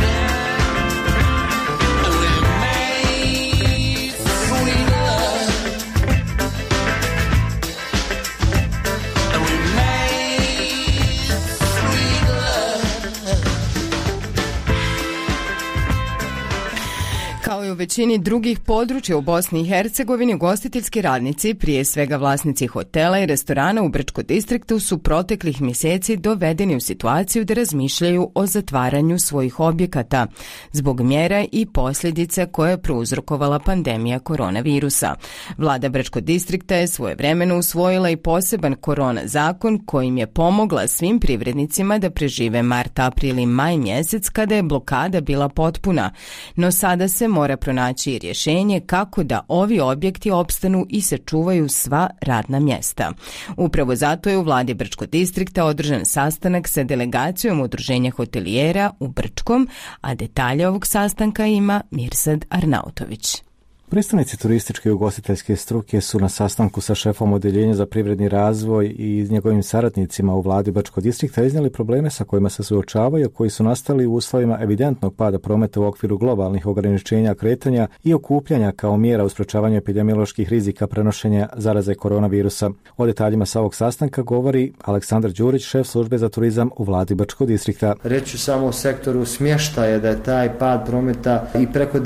S27: and we made sweet love, and we made sweet love.
S1: Kao i u većini drugih područja u Bosni i Hercegovini, ugostiteljski radnici, prije svega vlasnici hotela i restorana u Brčko distriktu, su proteklih mjeseci dovedeni u situaciju da razmišljaju o zatvaranju svojih objekata zbog mjera i posljedica koje je prouzrokovala pandemija koronavirusa. Vlada Brčko distrikta je svojevremeno usvojila i poseban korona zakon kojim je pomogla svim privrednicima da prežive mart, april i maj mjesec kada je blokada bila potpuna, no sada se mora pronaći i rješenje kako da ovi objekti opstanu i sačuvaju sva radna mjesta. Upravo zato je u vladi Brčko distrikta održan sastanak sa delegacijom udruženja hotelijera u Brčkom, a detalje ovog sastanka ima Mirsad Arnautović.
S2: Predstavnici turističke i ugostiteljske struke su na sastanku sa šefom Odeljenja za privredni razvoj i njegovim saradnicima u vladi Brčkog distrikta iznijeli probleme sa kojima se suočavaju, koji su nastali u uslovima evidentnog pada prometa u okviru globalnih ograničenja kretanja i okupljanja kao mjera u sprečavanju epidemioloških rizika prenošenja zaraze koronavirusa. O detaljima sa ovog sastanka govori Aleksandar Đurić, šef službe za turizam u vladi Brčkog distrikta.
S9: Reći samo u sektoru smještaja da je taj pad prometa i preko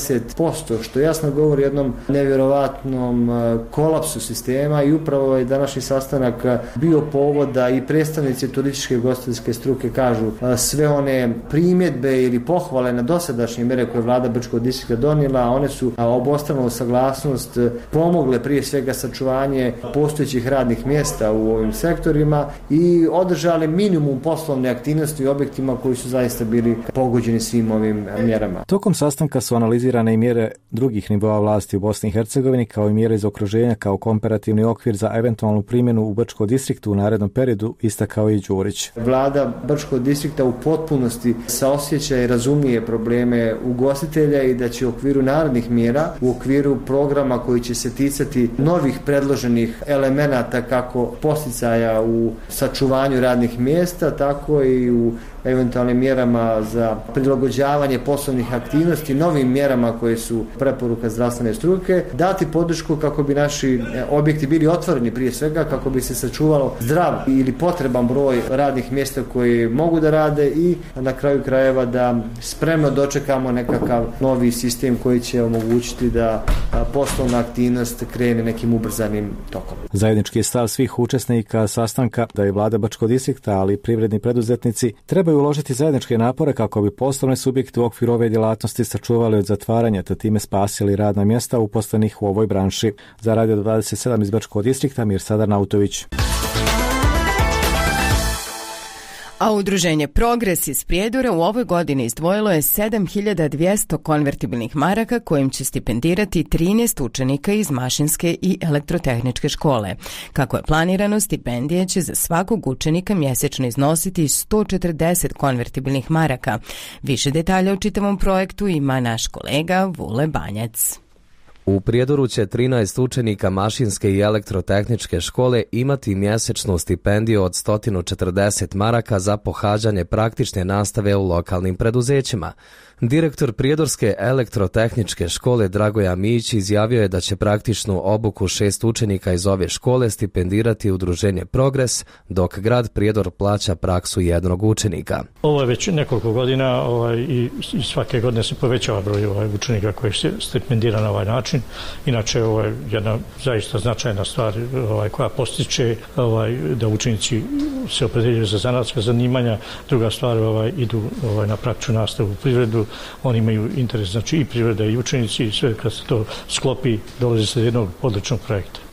S9: 90%, što jasno govori o jednom nevjerovatnom kolapsu sistema, i upravo je današnji sastanak bio povod da i predstavnici turističke i ugostiteljske struke kažu sve one primjedbe ili pohvale na dosadašnje mjere koje je vlada Brčkog distrikta donijela, one su obostranu saglasnost pomogle prije svega sačuvanje postojećih radnih mjesta u ovim sektorima i održali minimum poslovne aktivnosti u objektima koji su zaista bili pogođeni svim ovim mjerama.
S2: Tokom sastanka su analizirane i mjere drugih nivoa vlasti u Bosni i Hercegovini, kao i mjere iz okruženja kao komparativni okvir za eventualnu primjenu u Brčkom distriktu u narednom periodu, istakao i Đurić.
S9: Vlada Brčkog distrikta u potpunosti saosjeća i razumije probleme ugostitelja i da će u okviru narednih mjera, u okviru programa koji će se ticati novih predloženih elemenata kako posticaja u sačuvanju radnih mjesta, tako i u eventualnim mjerama za prilagođavanje poslovnih aktivnosti, novim mjerama koje su preporuka zdravstvene struke, dati podršku kako bi naši objekti bili otvoreni prije svega, kako bi se sačuvalo zdrav ili potreban broj radnih mjesta koji mogu da rade i na kraju krajeva da spremno dočekamo nekakav novi sistem koji će omogućiti da poslovna aktivnost krene nekim ubrzanim tokom.
S2: Zajednički je stav svih učesnika sastanka da je vlada Brčkog distrikta, ali i privredni preduzetnici trebaju uložiti zajedničke napore kako bi poslovne subjekte u okviru ove djelatnosti sačuvali od zatvaranja, te time spasili radna mjesta uposlenih u ovoj branši. Za Radio 27 iz Brčkog distrikta, Mirsad Arnautović.
S1: A udruženje Progres iz Prijedora u ovoj godini izdvojilo je 7200 konvertibilnih maraka kojim će stipendirati 13 učenika iz Mašinske i elektrotehničke škole. Kako je planirano, stipendije će za svakog učenika mjesečno iznositi 140 konvertibilnih maraka. Više detalja o čitavom projektu ima naš kolega Vule Banjac.
S13: U Prijedoru će 13 učenika Mašinske i elektrotehničke škole imati mjesečnu stipendiju od 140 maraka za pohađanje praktične nastave u lokalnim preduzećima. Direktor Prijedorske elektrotehničke škole Dragoja Mijić izjavio je da će praktičnu obuku 6 učenika iz ove škole stipendirati udruženje Progres, dok grad Prijedor plaća praksu jednog učenika.
S14: Ovo je već nekoliko godina i svake godine se povećava broj učenika koji se stipendira na ovaj način. Inače, ovo je jedna zaista značajna stvar koja postiče da učenici se opredjeljuju za zanatska zanimanja. Druga stvar, idu na praktičnu nastavu u privredu. Oni imaju interes, znači i privreda i učenici, i sve kad se to sklopi dolazi se do jednog odličnog projekta.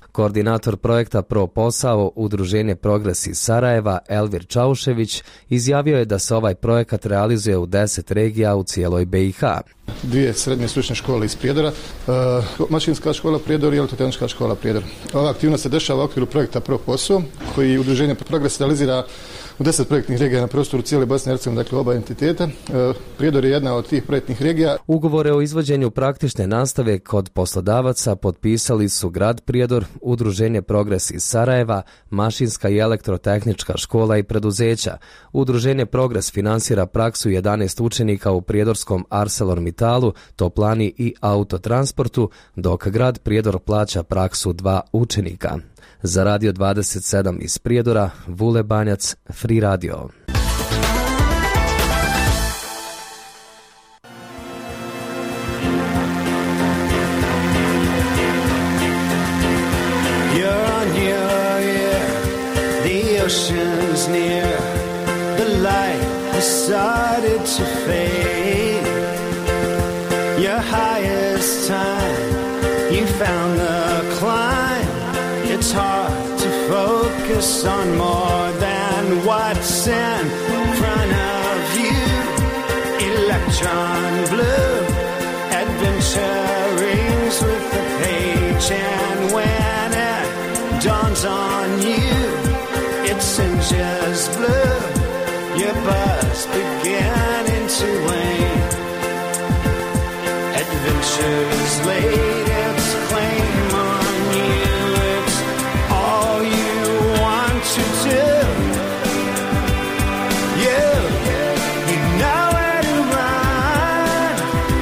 S13: Koordinator projekta Pro posao Udruženje Progres iz Sarajeva Elvir Čaušević izjavio je da se ovaj projekat realizuje u 10 regija u cijeloj BiH.
S15: 2 srednje stručne škole iz Prijedora, Mašinska škola Prijedor i Elektrotehnička škola Prijedor. Ova aktivnost se dešava u okviru projekta Pro posao koji Udruženje Progres realizira u 10 projektnih regija na prostoru cijele Bosne i Hercegovine, dakle oba entiteta. Prijedor je jedna od tih projektnih regija.
S13: Ugovore o izvođenju praktične nastave kod poslodavaca potpisali su grad Prijedor, Udruženje Progres iz Sarajeva, Mašinska i Elektrotehnička škola i preduzeća. Udruženje Progres finansira praksu 11 učenika u prijedorskom ArcelorMittalu, Toplani i Autotransportu, dok grad Prijedor plaća praksu 2 učenika. Za Radio 27 iz Prijedora, Vule Banjac, Free Radio.
S22: You're on your ear, the ocean's near, the light has started to fade. Your highest time, you found the climb. It's hard to focus on more than what's in front of you. Electron blue, adventure rings with the page, and when it dawns on you, it singes blue. Your buzz beginning to wane. Adventure's laid its claim on you. All you want to do, you know where to run.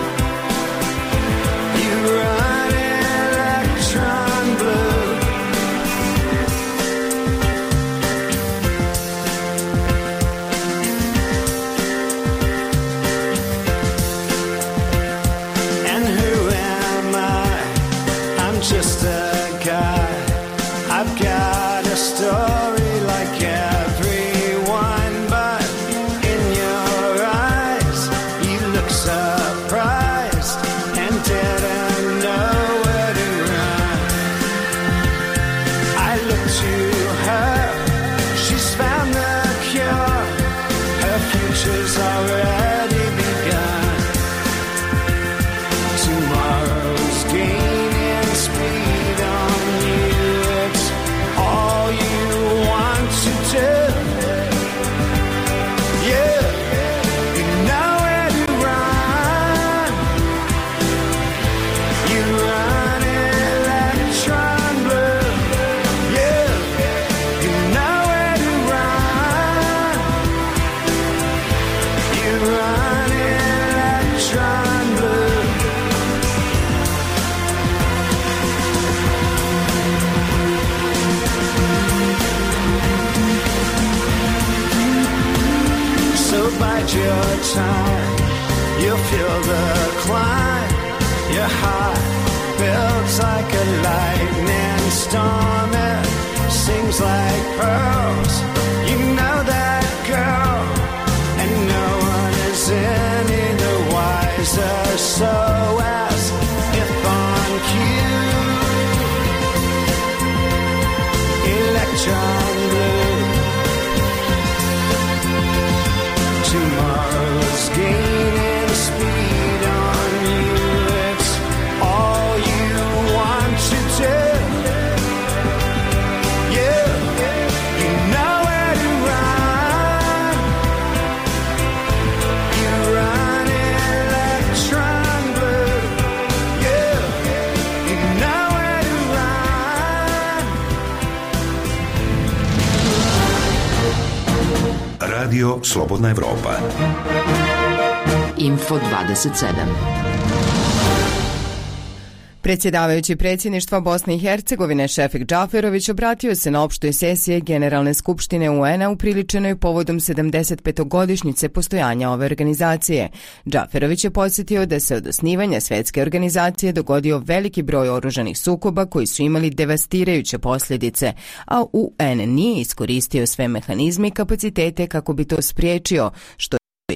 S22: You run electron blue. And who am I? I'm just a guy. I've got a story like everyone, but in your eyes you look surprised and didn't know where to run. I look to her, she's found the cure, her future's already begun. Tomorrow's gaining speed on you. All you want to do, you know where to run. You run electron blue. You know where to run. You run electron blue. So bide your time, you'll feel the climb. Your heart builds like a lightning storm. It sings like pearls. You know that girl, and no one is any the wiser. So as if on cue, electron blue. Tomorrow's gaining speed on you. It's all you want to do. You know where to run. You run electron blue. You know where to run.
S16: Radio Slobodna Evropa.
S3: Info 27.
S1: Predsjedavajući predsjedništva Bosne i Hercegovine Šefik Džaferović obratio se na opštoj sesiji Generalne skupštine UN-a upriličenoj povodom 75. postojanja ove organizacije. Džaferović je podsjetio da se od osnivanja svjetske organizacije dogodio veliki broj oružanih sukoba koji su imali devastirajuće posljedice, a UN nije iskoristio sve mehanizme i kapacitete kako bi to spriječio, što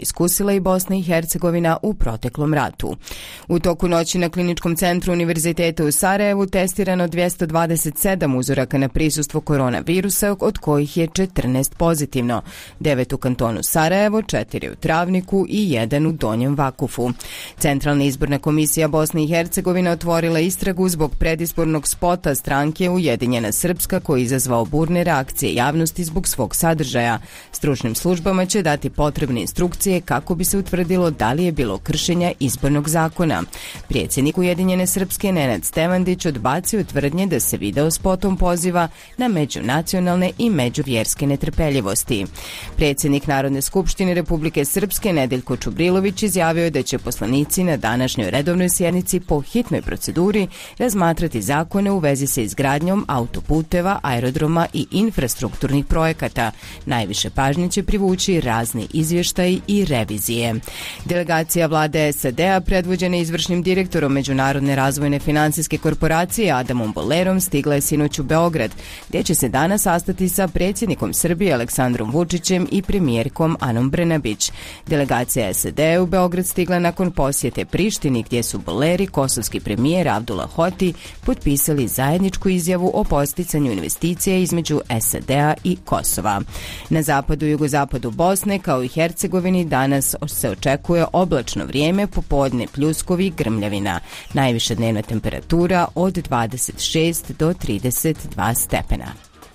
S1: iskusila i Bosna i Hercegovina u proteklom ratu. U toku noći na Kliničkom centru Univerziteta u Sarajevu testirano 227 uzoraka na prisustvo koronavirusa, od kojih je 14 pozitivno, 9 u kantonu Sarajevo, 4 u Travniku i 1 u Donjem Vakufu. Centralna izborna komisija Bosne i Hercegovine otvorila istragu zbog predizbornog spota stranke Ujedinjena Srpska koji je izazvao burne reakcije javnosti zbog svog sadržaja. Stručnim službama će dati potrebne instrukcije kako bi se utvrdilo da li je bilo kršenja izbornog zakona. Predsjednik Ujedinjene Srpske Nenad Stevandić odbacio tvrdnje da se video spotom poziva na međunacionalne i međuvjerske netrpeljivosti. Predsjednik Narodne skupštine Republike Srpske Nedeljko Čubrilović izjavio je da će poslanici na današnjoj redovnoj sjednici po hitnoj proceduri razmatrati zakone u vezi sa izgradnjom autoputeva, aerodroma i infrastrukturnih projekata. Najviše pažnje će privući razni izvještaji i revizije. Delegacija vlade SAD-a predvođena izvršnim direktorom Međunarodne razvojne finansijske korporacije Adamom Bolerom stigla je sinoć u Beograd, gdje će se danas sastati sa predsjednikom Srbije Aleksandrom Vučićem i premijerkom Anom Brnabić. Delegacija SAD-a u Beograd stigla nakon posjete Prištini, gdje su Boler i kosovski premijer Abdullah Hoti potpisali zajedničku izjavu o podsticanju investicija između SAD-a i Kosova. Na zapadu i jugozapadu Bosne, kao i Hercegovini, danas se očekuje oblačno vrijeme, popodne pljuskovi i grmljavina. Najviša dnevna temperatura od 26 do 32 stepena.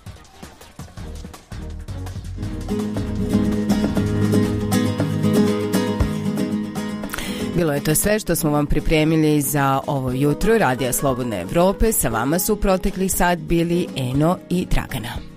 S1: Bilo je to sve što smo vam pripremili za ovo jutro Radija Slobodne Evrope. Sa vama su u proteklih sat bili Eno i Dragana.